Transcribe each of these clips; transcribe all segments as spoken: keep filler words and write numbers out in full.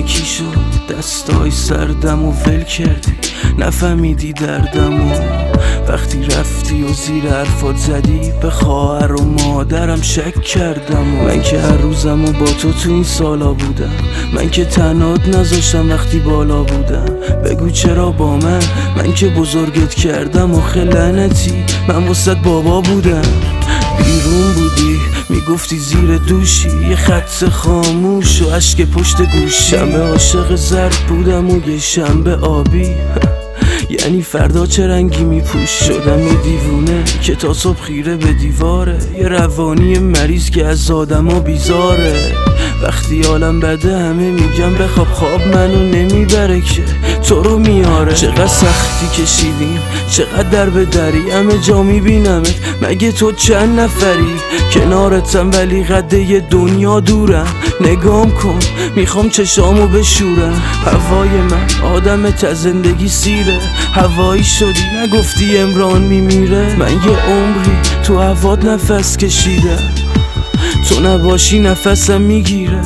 یکی شد دستای سردم و ول کردی، نفهمیدی دردم و وقتی رفتی و زیر حرفات زدی به خواهر و مادرم شک کردم. و من که هر روزم و با تو تو این سالا بودم، من که تنات نذاشتم وقتی بالا بودم. بگو چرا با من، من که بزرگت کردم و لعنتی من وسط بابا بودم. بیرون بودی میگفتی زیر دوشی، یه خط خاموش و اشک پشت گوشی. شنبه عاشق زرد بودم و یه شنبه آبی یعنی فردا چه رنگی میپوش. شدم یه دیوونه که تا صبح خیره به دیواره، یه روانی مریض که از آدما بیزاره. وقتی حالم بده همه میگم بخواب، خواب منو نمیبره که تو رو میاره. چقدر سختی کشیدیم، چقدر در به دری، همه جا میبینمت، مگه تو چند نفری؟ کنارتم ولی قده دنیا دورم. نگام کن میخوام چشامو بشورم. هوای من آدمت از زندگی سیره، هوایی شدی نگفتی امران میمیره. من یه عمری تو هوات نفس کشیدم، تو نباشی نفسم میگیره.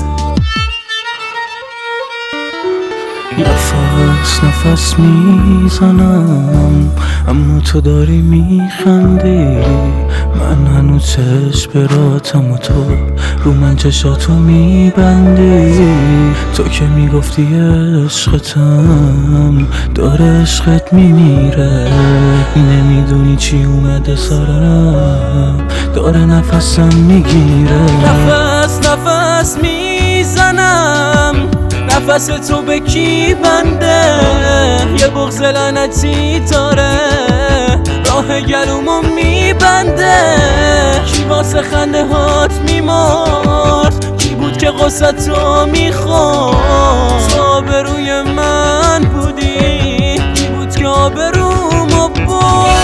نفس نفس میزنم اما تو داری میخندی. من هنوز چشم براتم و تو رو من چشاتو میبندی. تو که میگفتی عشقتم داره عشقت میمیره. نمیدونی چی اومده سرم داره نفسم میگیره. نفس نفس میزنم نفس تو به کی بنده، یه بغض لعنتی داره راه گلومو میبنده. کی واسه خنده هات میمرد، کی بود که غصتو میخورد؟ تو آبروی من بودی، کی بود که آبرومو برد؟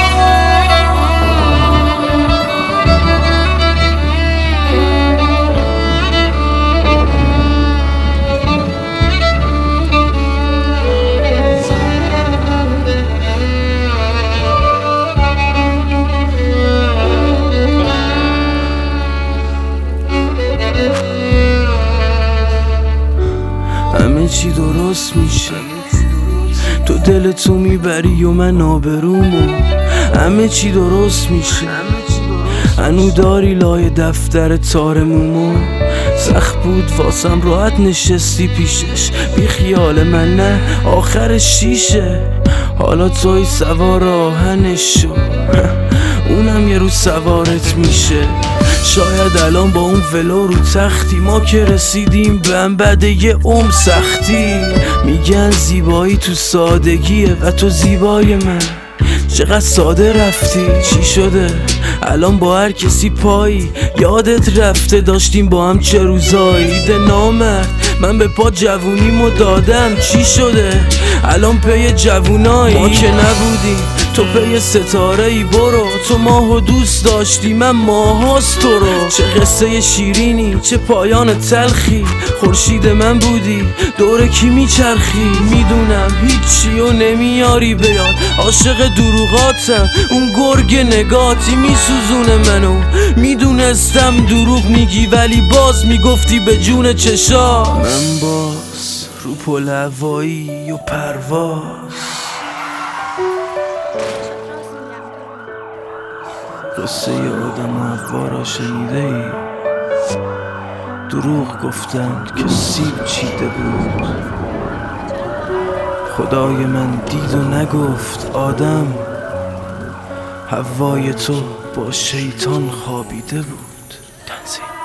همه چی درست میشه، تو دلتو میبری و من آبرومو. همه چی درست میشه، هنو داری لای دفتر تارمومو. سخت بود واسم راحت نشستی پیشش، بی خیال من نه آخر شیشه. حالا توی سوار آهنش شو اونم یه روز سوارت میشه. شاید الان با اون ولو رو تختی، ما که رسیدیم به هم بعد یه عمر سختی. میگن زیبایی تو سادگیه و تو زیبای من چقدر ساده رفتی. چی شده الان با هر کسی پایی؟ یادت رفته داشتیم با هم چه روزایی؟ ده نامرد من به پا جوونیمو دادم. چی شده الان پی جوونایی؟ ما که نبودیم تو پی ستاره ای. برو تو ماهو دوست داشتی من ماهاست تو رو. چه قصه شیرینی چه پایان تلخی، خورشید من بودی دور کی میچرخی. میدونم هیچی و نمیاری بیاد، عاشق دروغاتم اون گرگ نگاتی میسوزونه منو. میدونستم دروغ میگی ولی باز میگفتی به جون چشا. من باز رو پل هوایی و پرواز قصه آدم و حوا را شنیده ای؟ دروغ گفتند که سیب چیده بود، خدای من دید و نگفت آدم هوای تو با شیطان خوابیده بود. تنزیل